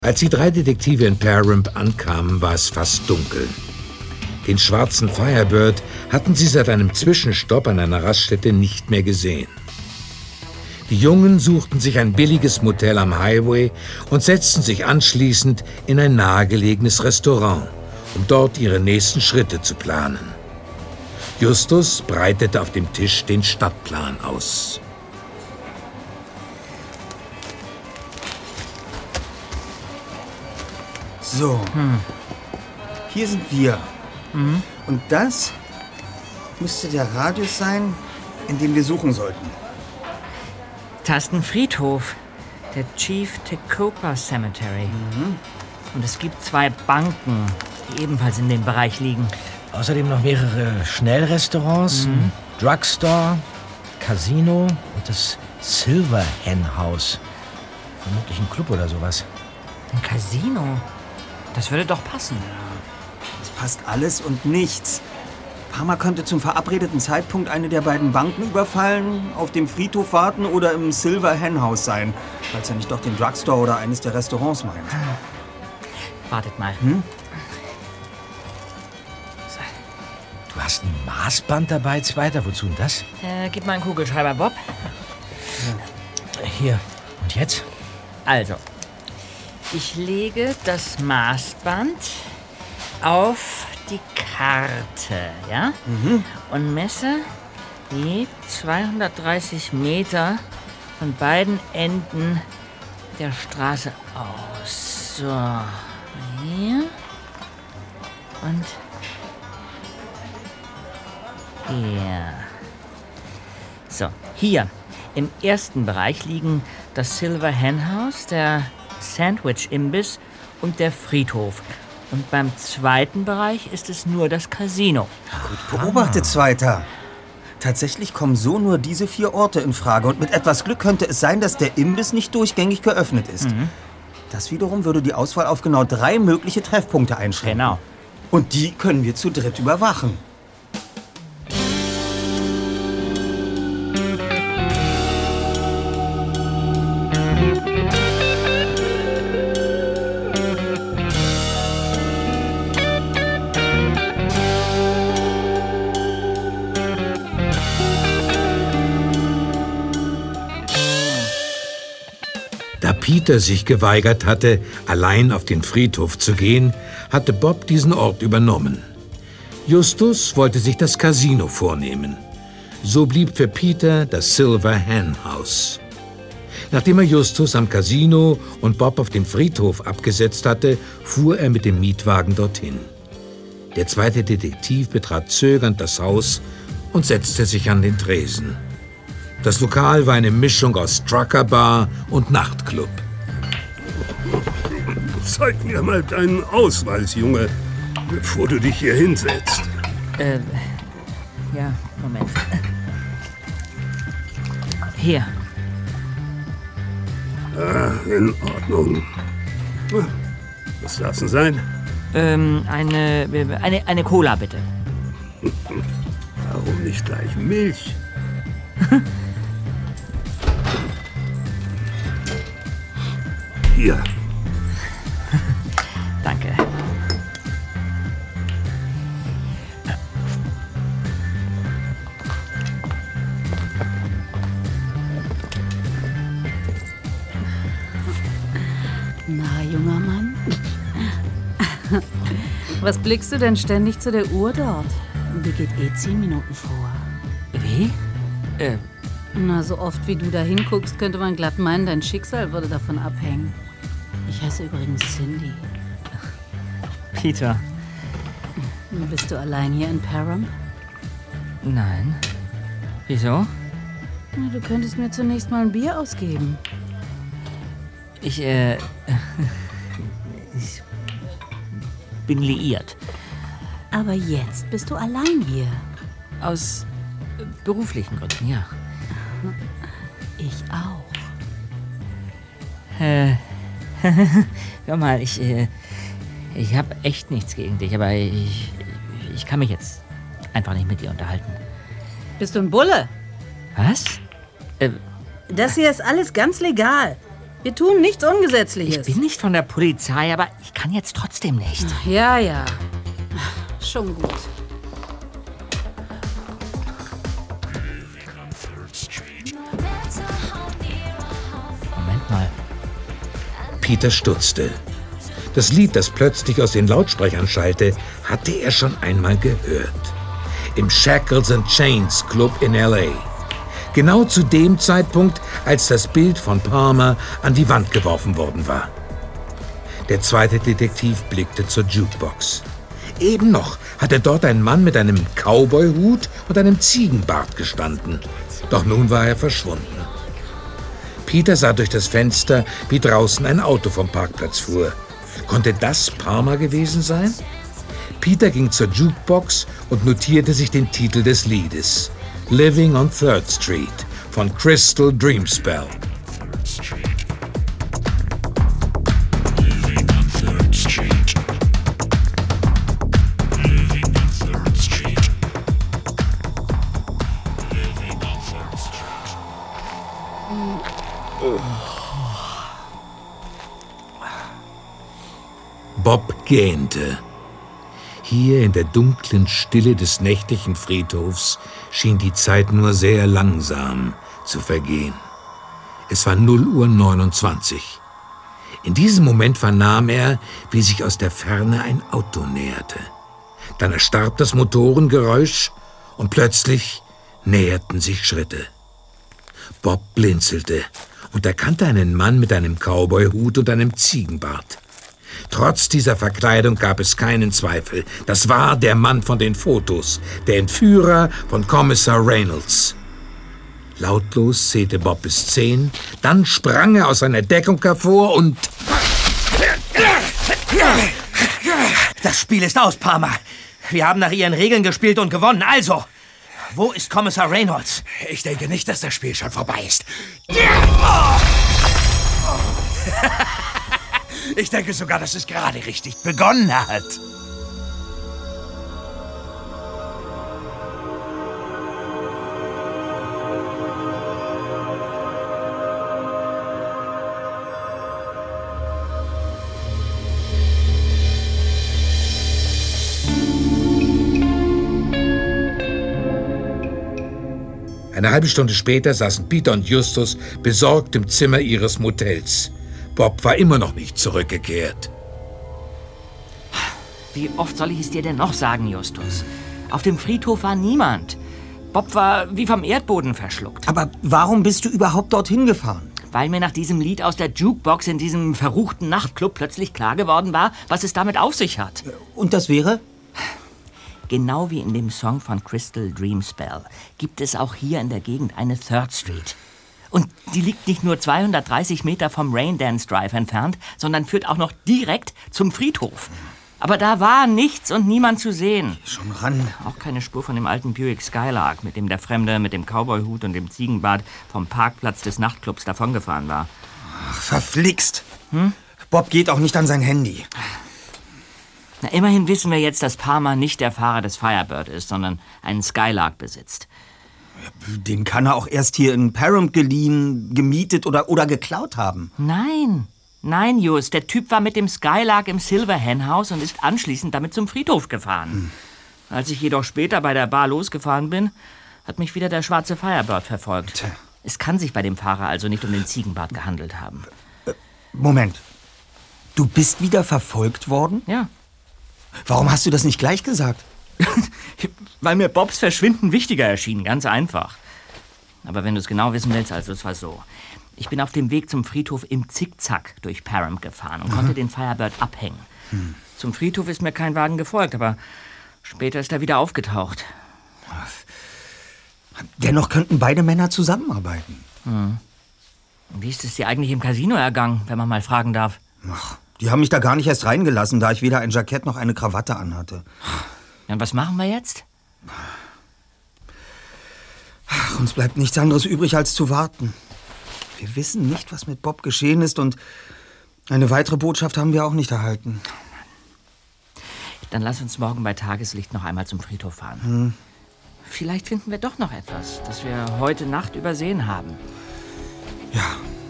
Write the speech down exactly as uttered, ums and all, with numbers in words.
Als die drei Detektive in Paramount ankamen, war es fast dunkel. Den schwarzen Firebird hatten sie seit einem Zwischenstopp an einer Raststätte nicht mehr gesehen. Die Jungen suchten sich ein billiges Motel am Highway und setzten sich anschließend in ein nahegelegenes Restaurant, um dort ihre nächsten Schritte zu planen. Justus breitete auf dem Tisch den Stadtplan aus. So, hm. Hier sind wir. Mhm. Und das müsste der Radius sein, in dem wir suchen sollten. Tastenfriedhof, der Chief Tecopa Cemetery. Mhm. Und es gibt zwei Banken, die ebenfalls in dem Bereich liegen. Außerdem noch mehrere Schnellrestaurants, mhm. ein Drugstore, Casino und das Silver Hen House. Vermutlich ein Club oder sowas. Ein Casino? Das würde doch passen. Es passt alles und nichts. Parma könnte zum verabredeten Zeitpunkt eine der beiden Banken überfallen, auf dem Friedhof warten oder im Silver Hen House sein, falls er nicht doch den Drugstore oder eines der Restaurants meint. Wartet mal. Hm? Du hast ein Maßband dabei, Zweiter. Wozu denn das? Äh, gib mal einen Kugelschreiber, Bob. Hier. Und jetzt? Also, ich lege das Maßband auf die Karte, ja? Mhm. Und messe die zweihundertdreißig Meter von beiden Enden der Straße aus. So, hier und hier. So, hier im ersten Bereich liegen das Silver Hen House, der Sandwich-Imbiss und der Friedhof. Und beim zweiten Bereich ist es nur das Casino. Gut beobachtet, Zweiter. Tatsächlich kommen so nur diese vier Orte in Frage. Und mit etwas Glück könnte es sein, dass der Imbiss nicht durchgängig geöffnet ist. Mhm. Das wiederum würde die Auswahl auf genau drei mögliche Treffpunkte einschränken. Genau. Und die können wir zu dritt überwachen. Da Peter sich geweigert hatte, allein auf den Friedhof zu gehen, hatte Bob diesen Ort übernommen. Justus wollte sich das Casino vornehmen. So blieb für Peter das Silver Hen House. Nachdem er Justus am Casino und Bob auf dem Friedhof abgesetzt hatte, fuhr er mit dem Mietwagen dorthin. Der zweite Detektiv betrat zögernd das Haus und setzte sich an den Tresen. Das Lokal war eine Mischung aus Trucker-Bar und Nachtclub. Zeig mir mal deinen Ausweis, Junge, bevor du dich hier hinsetzt. Äh, ja, Moment. Hier. Ah, in Ordnung. Was darf's denn sein? Ähm, eine, eine, eine Cola, bitte. Warum nicht gleich Milch? Hier. Danke. Na, junger Mann. Was blickst du denn ständig zu der Uhr dort? Die geht eh zehn Minuten vor. Wie? Äh. Na, so oft wie du da hinguckst, könnte man glatt meinen, dein Schicksal würde davon abhängen. Ich heiße übrigens Cindy. Peter. Bist du allein hier in Param? Nein. Wieso? Na, du könntest mir zunächst mal ein Bier ausgeben. Ich, äh... ich bin liiert. Aber jetzt bist du allein hier. Aus beruflichen Gründen, ja. Ich auch. Äh, hör mal, ich, äh, ich habe echt nichts gegen dich, aber ich, ich kann mich jetzt einfach nicht mit dir unterhalten. Bist du ein Bulle? Was? Äh, Das hier ist alles ganz legal. Wir tun nichts Ungesetzliches. Ich bin nicht von der Polizei, aber ich kann jetzt trotzdem nicht. Ja, ja. Schon gut. Moment mal. Peter stutzte. Das Lied, das plötzlich aus den Lautsprechern schallte, hatte er schon einmal gehört. Im Shackles and Chains Club in L A Genau zu dem Zeitpunkt, als das Bild von Palmer an die Wand geworfen worden war. Der zweite Detektiv blickte zur Jukebox. Eben noch hatte dort ein Mann mit einem Cowboyhut und einem Ziegenbart gestanden. Doch nun war er verschwunden. Peter sah durch das Fenster, wie draußen ein Auto vom Parkplatz fuhr. Konnte das Palmer gewesen sein? Peter ging zur Jukebox und notierte sich den Titel des Liedes. Living on Third Street von Crystal Dreamspell. Bob gähnte. Hier in der dunklen Stille des nächtlichen Friedhofs schien die Zeit nur sehr langsam zu vergehen. Es war null Uhr neunundzwanzig. In diesem Moment vernahm er, wie sich aus der Ferne ein Auto näherte. Dann erstarb das Motorengeräusch und plötzlich näherten sich Schritte. Bob blinzelte und erkannte einen Mann mit einem Cowboyhut und einem Ziegenbart. Trotz dieser Verkleidung gab es keinen Zweifel. Das war der Mann von den Fotos, der Entführer von Kommissar Reynolds. Lautlos zählte Bob bis zehn, dann sprang er aus seiner Deckung hervor und... Das Spiel ist aus, Palmer. Wir haben nach Ihren Regeln gespielt und gewonnen. Also, wo ist Kommissar Reynolds? Ich denke nicht, dass das Spiel schon vorbei ist. Ich denke sogar, dass es gerade richtig begonnen hat. Eine halbe Stunde später saßen Peter und Justus besorgt im Zimmer ihres Motels. Bob war immer noch nicht zurückgekehrt. Wie oft soll ich es dir denn noch sagen, Justus? Auf dem Friedhof war niemand. Bob war wie vom Erdboden verschluckt. Aber warum bist du überhaupt dorthin gefahren? Weil mir nach diesem Lied aus der Jukebox in diesem verruchten Nachtclub plötzlich klar geworden war, was es damit auf sich hat. Und das wäre? Genau wie in dem Song von Crystal Dreamspell gibt es auch hier in der Gegend eine Third Street. Und die liegt nicht nur zweihundertdreißig Meter vom Raindance Drive entfernt, sondern führt auch noch direkt zum Friedhof. Aber da war nichts und niemand zu sehen. Schon ran. Auch keine Spur von dem alten Buick Skylark, mit dem der Fremde mit dem Cowboyhut und dem Ziegenbart vom Parkplatz des Nachtclubs davongefahren war. Ach, verflixt. Hm? Bob geht auch nicht an sein Handy. Na, immerhin wissen wir jetzt, dass Palmer nicht der Fahrer des Firebird ist, sondern einen Skylark besitzt. Den kann er auch erst hier in Param geliehen, gemietet oder, oder geklaut haben. Nein, nein, Just. Der Typ war mit dem Skylark im Silver Hen House und ist anschließend damit zum Friedhof gefahren. Hm. Als ich jedoch später bei der Bar losgefahren bin, hat mich wieder der schwarze Firebird verfolgt. Tja. Es kann sich bei dem Fahrer also nicht um den Ziegenbart gehandelt haben. Äh, Moment. Du bist wieder verfolgt worden? Ja. Warum hast du das nicht gleich gesagt? Weil mir Bobs Verschwinden wichtiger erschien, ganz einfach. Aber wenn du es genau wissen willst, also es war so. Ich bin auf dem Weg zum Friedhof im Zickzack durch Param gefahren und mhm. konnte den Firebird abhängen. Hm. Zum Friedhof ist mir kein Wagen gefolgt, aber später ist er wieder aufgetaucht. Dennoch könnten beide Männer zusammenarbeiten. Hm. Wie ist es dir eigentlich im Casino ergangen, wenn man mal fragen darf? Ach, die haben mich da gar nicht erst reingelassen, da ich weder ein Jackett noch eine Krawatte anhatte. Ja, und was machen wir jetzt? Ach, uns bleibt nichts anderes übrig, als zu warten. Wir wissen nicht, was mit Bob geschehen ist und eine weitere Botschaft haben wir auch nicht erhalten. Dann lass uns morgen bei Tageslicht noch einmal zum Friedhof fahren. Hm. Vielleicht finden wir doch noch etwas, das wir heute Nacht übersehen haben. Ja.